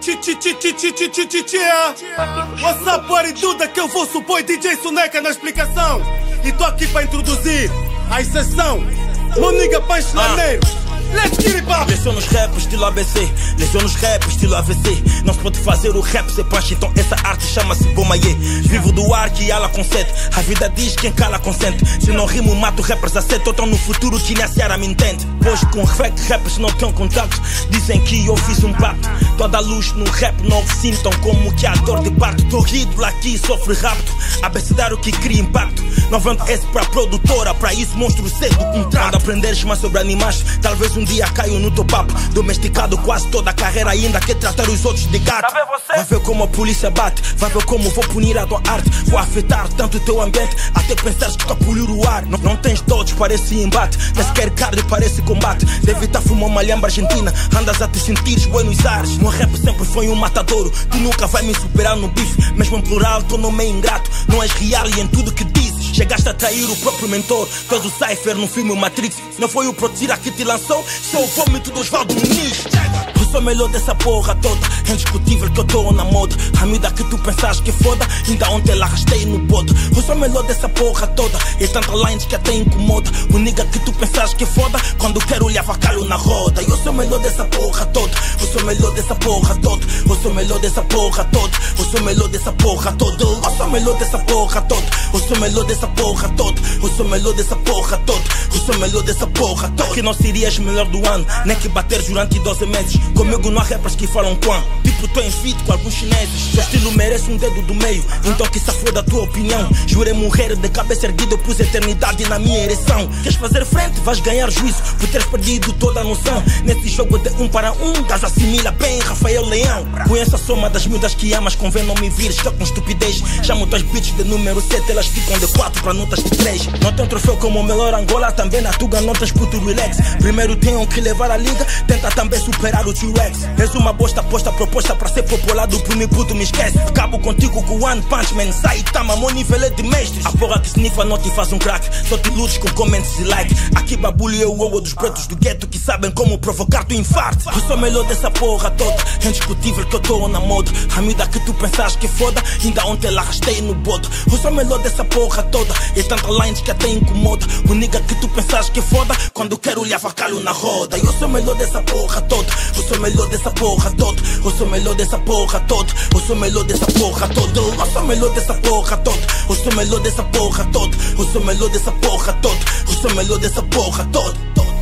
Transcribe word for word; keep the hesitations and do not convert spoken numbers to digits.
Chi chi chi chi chi chi chi chi chi. What's up, buddy? Duda, que eu vou supor D J Soneca na explicação. E tô aqui pra introduzir a exceção. Meu nigga Punch Laneiro. Let's get it, pop! Lesão nos rap estilo A B C, lesão nos rap estilo A V C. Não se pode fazer o rap sem punch, então essa arte chama-se Bomaye. Vivo do ar que ela concede, a vida diz quem cala consente. Se não rimo mato rappers a sete, então no futuro que a Seara me entende. Hoje com fake rappers não tenho contato, dizem que eu fiz um pacto. Toda a luz no rap novo sintam como que a dor de parto. Tô ridículo aqui, sofre rapto, abecedário que cria impacto. Não vendo esse pra produtora, pra isso monstro cedo contrato. Quando aprenderes mais sobre animais, talvez um dia caio no teu papo. Domesticado quase toda a carreira, ainda quer tratar os outros de gato. Vai ver como a polícia bate, vai ver como vou punir a tua arte. Vou afetar tanto o teu ambiente, até pensares que estou a poluir o ar. Não, não tens todos para esse embate, nem sequer carne para esse combate. Deve estar fumando uma lhamba argentina, andas a te sentires boi nos ares. Meu rap sempre foi um matadouro, tu nunca vai me superar no bife. Mesmo em plural, tô no meio ingrato, não és real e em tudo que dizes. Chegaste a trair o próprio mentor, tu és o Cypher no filme Matrix. Não foi o Protira que te lançou, sou o vômito do Osvaldo Muniz. Eu sou melhor dessa porra toda, é indiscutível que eu tô na moda. A miúda que tu pensas que é foda, ainda ontem ela arrastei no bodo. Eu sou melhor dessa porra toda, e tanta lines que até incomoda. O nigga que tu pensas que é foda, quando quero lhe avacalho na roda. Eu sou melhor dessa porra toda, eu sou melhor dessa porra toda. Eu sou melhor dessa porra toda, eu sou melhor dessa porra toda. Eu sou melhor dessa porra toda, eu sou melhor dessa porra toda. Eu sou melhor dessa porra toda, eu sou melhor dessa porra toda. Que não serias melhor do ano, nem que bater durante doze meses. Comigo não há rappers que falam quando, tipo tô em fit com alguns chineses. Seu estilo merece um dedo do meio, então que se foda a tua opinião. Jurei morrer de cabeça erguida, eu pus eternidade na minha ereção. Queres fazer frente, vais ganhar juízo, por teres perdido toda a noção. Nesse jogo de um para um, gajo assimila bem Rafael Leão. Conheço a soma das miúdas que amas, convém não me vires só com estupidez. Chamo tuas bitches de número sete, elas ficam de quatro para notas de três. Não tem troféu como o melhor Angola, também na Tuga não tens puto relax. Primeiro tenho que levar a liga, tenta também superar o T-Rex. És uma bosta posta proposta para ser populado por mim, puto, me esquece. Acabo contigo com One Punch Man, sai tama, meu nível é de mestre. A porra que sniffa não te faz um crack, só te lutes com comments e like. Aqui babulho eu ou dos pretos do gueto que sabem como provocar tu infarto. Eu sou melhor dessa porra toda, é indiscutível que eu tô na moda. A miúda que tu pensas que é foda, ainda ontem ela arrastei no bodo. Eu sou melhor dessa porra toda, e tanta lines que até incomoda. O nigga que tu pensas que é foda, quando quero lhe avacalho na roda. Eu sou melhor dessa porra toda, eu sou melhor dessa porra toda. Eu sou melhor dessa porra toda, eu sou melhor dessa porra toda. Eu sou melhor dessa porra toda, eu sou melhor dessa porra toda. Eu sou melhor dessa porra toda, eu sou melhor dessa porra toda.